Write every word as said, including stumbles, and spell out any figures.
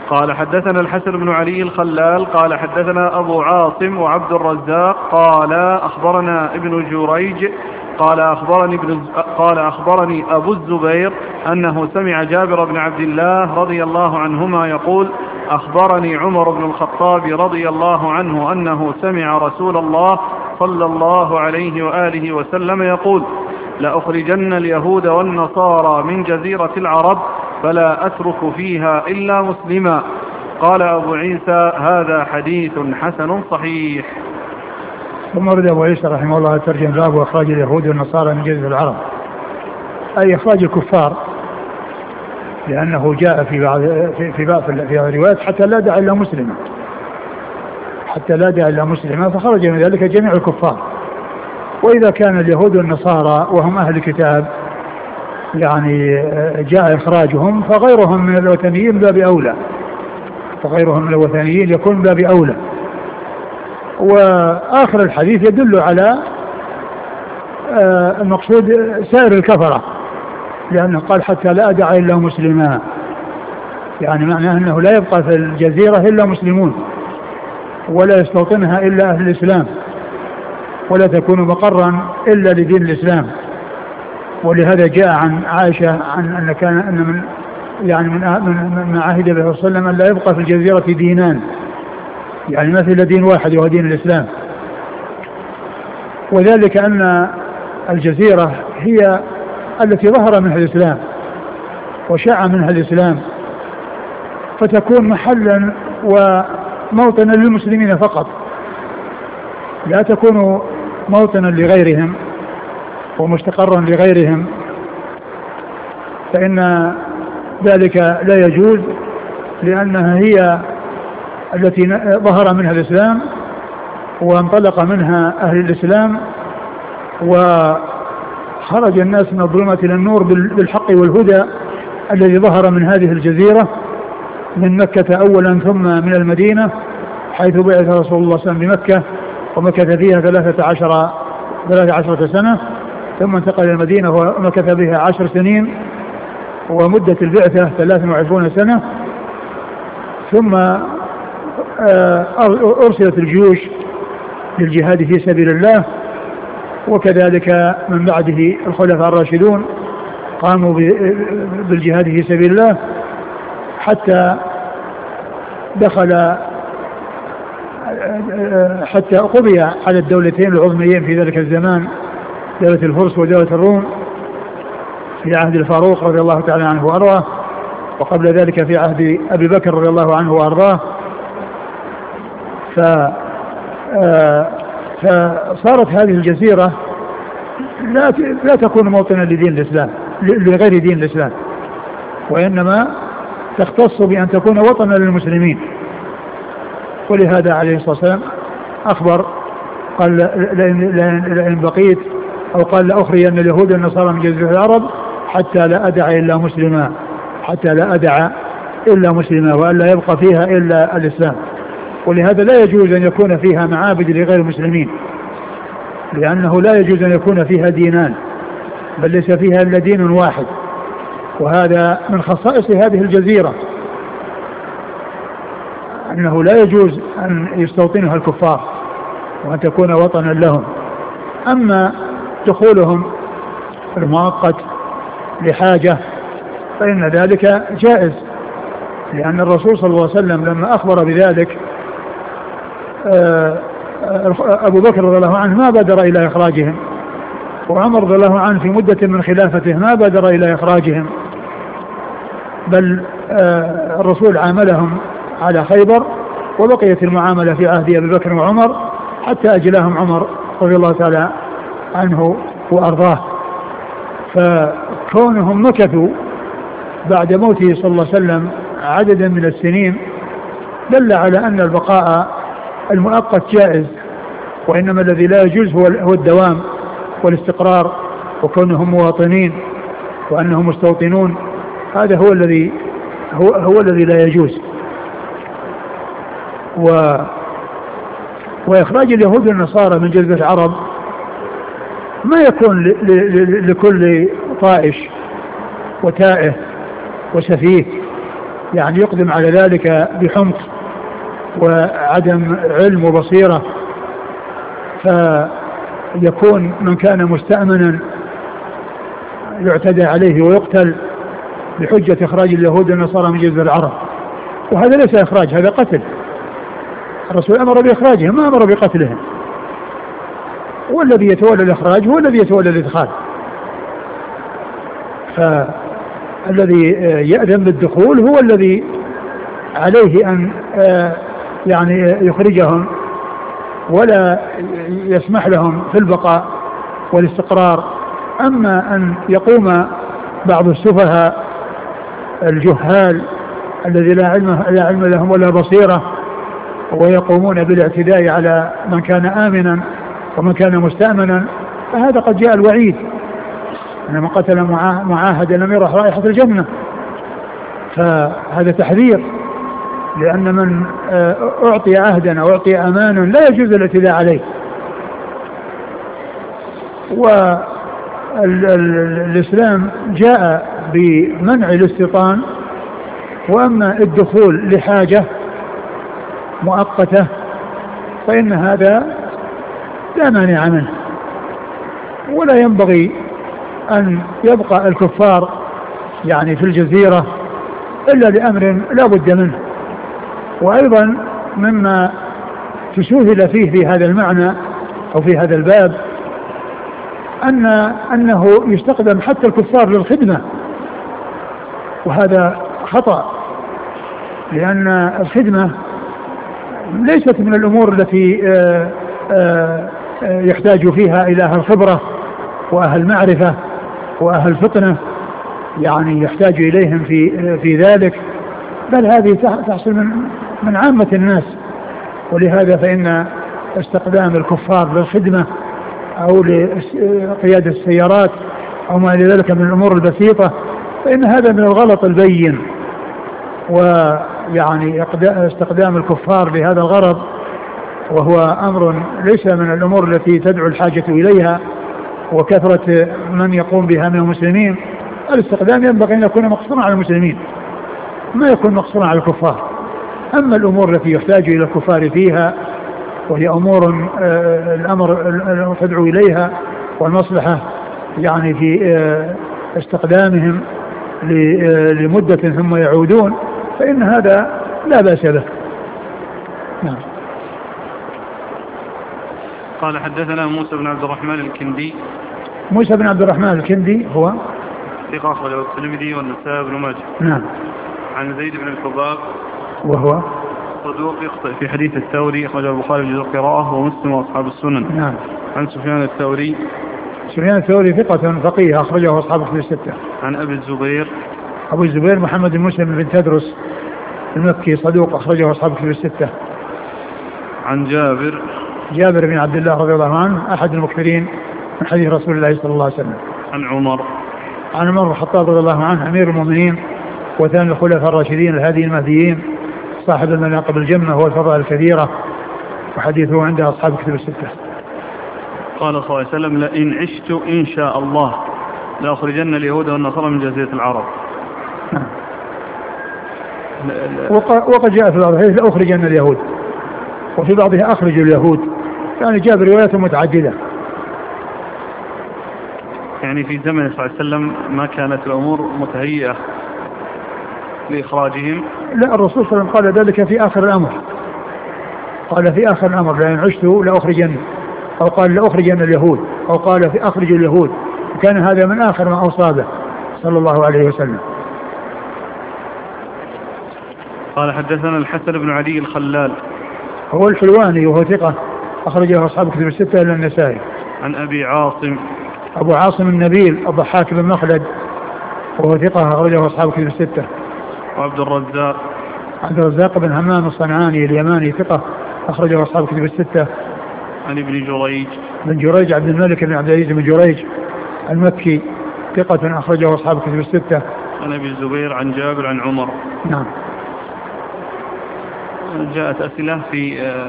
قال حدثنا الحسن بن علي الخلال قال حدثنا أبو عاصم وعبد الرزاق قال أخبرنا ابن جريج قال أخبرني, ابن قال أخبرني أبو الزبير أنه سمع جابر بن عبد الله رضي الله عنهما يقول أخبرني عمر بن الخطاب رضي الله عنه أنه سمع رسول الله صلى الله عليه وآله وسلم يقول لأخرجن اليهود والنصارى من جزيرة العرب فلا أترك فيها إلا مسلما. قال أبو عيسى هذا حديث حسن صحيح. ثم ورد أبو عيسى رحمه الله ترجم باب إخراج اليهود والنصارى من جزيرة العرب، أي إخراج الكفار، لأنه جاء في بعض في بعض في الروايات حتى لا داعي إلا مسلما، حتى لا داعي إلا مسلما، فخرج من ذلك جميع الكفار. وإذا كان اليهود والنصارى وهم أهل الكتاب يعني جاء إخراجهم، فغيرهم من الوثنيين باب أولى، فغيرهم من الوثنيين يكون باب أولى. وآخر الحديث يدل على المقصود سائر الكفرة، لأنه قال حتى لا أدع إلا مسلما، يعني معناه أنه لا يبقى في الجزيرة إلا مسلمون، ولا يستوطنها إلا أهل الإسلام، ولا تكون مقرا إلا لدين الإسلام. ولهذا جاء عن عائشة عن أن كان أن من يعني من من عهد به صلى الله عليه وسلم أن لا يبقى في الجزيرة دينان، يعني مثل دين واحد وهو دين الإسلام. وذلك أن الجزيرة هي التي ظهر منها الإسلام وشاع منها الإسلام، فتكون محلا وموطنا للمسلمين فقط، لا تكون موطنا لغيرهم ومستقرا لغيرهم، فإن ذلك لا يجوز، لأنها هي التي ظهر منها الإسلام وانطلق منها أهل الإسلام، وخرج الناس من الظلمة إلى النور بالحق والهدى الذي ظهر من هذه الجزيرة من مكة أولا ثم من المدينة، حيث بعث رسول الله صلى الله عليه وسلم بمكة ومكث فيها ثلاثة عشر ثلاثة عشرة سنة، ثم انتقل إلى المدينة ومكث بها عشر سنين، ومدة البعثة ثلاث وعشرون سنة، ثم أرسلت الجيوش للجهاد في سبيل الله، وكذلك من بعده الخلفاء الراشدون قاموا بالجهاد في سبيل الله حتى دخل حتى قضي على الدولتين العظميين في ذلك الزمان، دولة الفرس ودولة الروم، في عهد الفاروق رضي الله تعالى عنه وأرضاه، وقبل ذلك في عهد أبي بكر رضي الله عنه وأرضاه. فصارت هذه الجزيرة لا لا تكون موطنا لدين الإسلام لغير دين الإسلام، وإنما تختص بأن تكون وطنا للمسلمين. ولهذا عليه الصلاة والسلام أخبر قال لئن بقيت أو قال لأخرجن اليهود والنصارى من جزيرة العرب حتى لا أدع إلا مسلما، حتى لا أدع إلا مسلما، وأن لا يبقى فيها إلا الإسلام. ولهذا لا يجوز أن يكون فيها معابد لغير المسلمين، لأنه لا يجوز أن يكون فيها دينان، بل ليس فيها إلا دين واحد، وهذا من خصائص هذه الجزيرة، أنه لا يجوز أن يستوطنها الكفار وأن تكون وطنا لهم. أما دخولهم المؤقت لحاجة فإن ذلك جائز، لأن الرسول صلى الله عليه وسلم لما أخبر بذلك أبو بكر رضي الله عنه ما بادر إلى إخراجهم، وعمر رضي الله عنه في مدة من خلافته ما بادر إلى إخراجهم، بل الرسول عاملهم على خيبر، وبقيت المعاملة في عهد أبي بكر وعمر حتى أجلاهم عمر رضي الله تعالى عنه وأرضاه. فكونهم مكثوا بعد موته صلى الله عليه وسلم عددا من السنين دل على أن البقاء المؤقت جائز، وإنما الذي لا يجوز هو الدوام والاستقرار، وكونهم مواطنين وأنهم مستوطنون، هذا هو الذي هو, هو الذي لا يجوز. و وإخراج اليهود والنصارى من جزيرة العرب ما يكون ل... ل... لكل طائش وتائه وسفيه، يعني يقدم على ذلك بحمق وعدم علم وبصيرة، فيكون من كان مستأمنا يعتدى عليه ويقتل بحجة إخراج اليهود والنصارى من جزيرة العرب، وهذا ليس إخراج، هذا قتل. الرسول أمر بإخراجهم ما أمر بقتلهم، والذي يتولى الإخراج هو الذي يتولى الإدخال. فالذي يأذن بالدخول هو الذي عليه أن يعني يخرجهم ولا يسمح لهم في البقاء والاستقرار. أما أن يقوم بعض السفهاء الجهال الذي لا علم, لا علم لهم ولا بصيرة ويقومون بالاعتداء على من كان آمنا ومن كان مستأمنا، فهذا قد جاء الوعيد أن من قتل معاهدا لم يرح رائحة الجنة. فهذا تحذير، لأن من أعطي عهدا أو أعطي أمانا لا يجوز الاعتداء عليه. والإسلام جاء بمنع الاستيطان، وأما الدخول لحاجة مؤقتة فإن هذا لا مانع منه، ولا ينبغي أن يبقى الكفار يعني في الجزيرة إلا لأمر لا بد منه. وأيضا مما تسهل فيه في هذا المعنى أو في هذا الباب أن أنه يستخدم حتى الكفار للخدمة، وهذا خطأ، لأن الخدمة ليست من الأمور التي يحتاج فيها إلى أهل خبرة وأهل معرفة وأهل فطنة يعني يحتاج إليهم في في ذلك، بل هذه تحصل من من عامة الناس. ولهذا فإن استخدام الكفار للخدمة أو لقيادة السيارات أو ما إلى ذلك من الأمور البسيطة فإن هذا من الغلط البين. ويعني استخدام الكفار لهذا الغرض وهو أمر ليس من الأمور التي تدعو الحاجة إليها وكثرة من يقوم بها من المسلمين. الاستخدام ينبغي أن يكون مقصورا على المسلمين ما يكون مقصورا على الكفار. أما الأمور التي يحتاج إلى الكفار فيها وهي أمور الأمر تدعو إليها والمصلحة يعني في استخدامهم لمدة ثم يعودون فإن هذا لا بأس به. نعم. قال حدثنا موسى بن عبد الرحمن الكندي. موسى بن عبد الرحمن الكندي هو ثقة أخرجه الترمذي والنسائي بن ماجه. نعم. عن زيد بن الحباب وهو صدوق يخطئ في حديث الثوري أخرجه البخاري في جزء القراءة ومسلم وأصحاب السنن. نعم. عن سفيان الثوري. سفيان الثوري ثقة فقيه أخرجه أصحاب الكتب الستة. عن أبي الزبير. أبو الزبير محمد بن مسلم بن تدرس المكي صدوق أخرجه أصحاب الكتب الستة. عن جابر. جابر بن عبد الله رضي الله عنه أحد المكثرين من حديث رسول الله صلى الله عليه وسلم. عن عمر. عن عمر بن الخطاب رضي الله عنه أمير المؤمنين وثاني الخلفاء الراشدين الهاديين المهديين صاحب المناقب الجمة والفضائل الكثيرة وحديثه عند أصحاب الكتب الستة. قال صلى الله عليه وسلم لئن عشت إن شاء الله لأخرجن اليهود والنصارى من جزيرة العرب. نعم. وقد جاء في بعض الحديث لأخرجن اليهود وفي بعضها أخرج اليهود، يعني جاء بروايات متعددة. يعني في زمن صلى الله عليه وسلم ما كانت الأمور متهيئة لإخراجهم. لا الرسول صلى الله عليه وسلم قال ذلك في آخر الأمر، قال في آخر الأمر لأن عشت لأخرجن، أو قال لأخرجن اليهود، أو قال في أخرج اليهود، وكان هذا من آخر ما أوصى به صلى الله عليه وسلم. قال حدثنا الحسن بن علي الخلال هو الحلواني وهو ثقة أخرجه أصحاب الكتب الستة إلى النسائي. عن أبي عاصم. أبو عاصم النبيل الضحاك بن مخلد وهو ثقة أخرجه أصحاب الكتب الستة. وعبد الرزاق. عبد الرزاق بن همام الصنعاني اليماني ثقة أخرجه أصحاب الكتب الستة. عن ابن جريج. بن جريج عبد الملك بن عبد العزيز بن جريج المكي ثقة أخرجه أصحاب الكتب الستة. عن أبي الزبير عن جابر عن عمر. نعم. جاءت أسئلة في